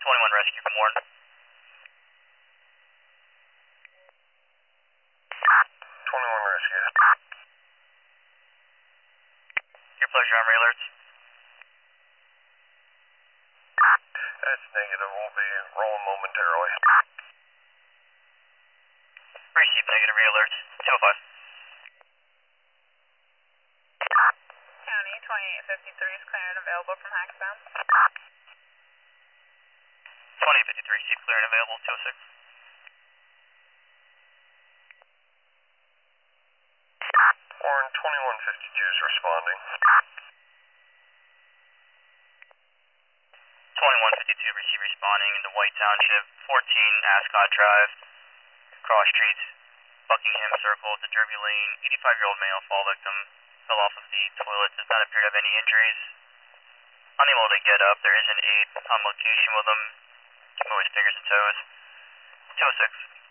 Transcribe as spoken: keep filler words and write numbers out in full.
twenty-one rescue from Warren. twenty-one rescue. Your pleasure, Armory alerts. That's negative. We'll be rolling momentarily. Receive negative re-alerts. two oh five. County twenty-eight fifty-three is clear and available from Hackstown. twenty-eight fifty-three, seat clear and available, two oh six. Warren, twenty-one fifty-two is responding. twenty-one fifty-two, receive responding into White Township, fourteen Ascot Drive, cross streets, Buckingham Circle to Derby Lane, eighty-five-year-old male fall victim, fell off of the toilet, does not appear to have any injuries. Unable to get up, there is an aide on location with him, can move his fingers and toes. two oh six.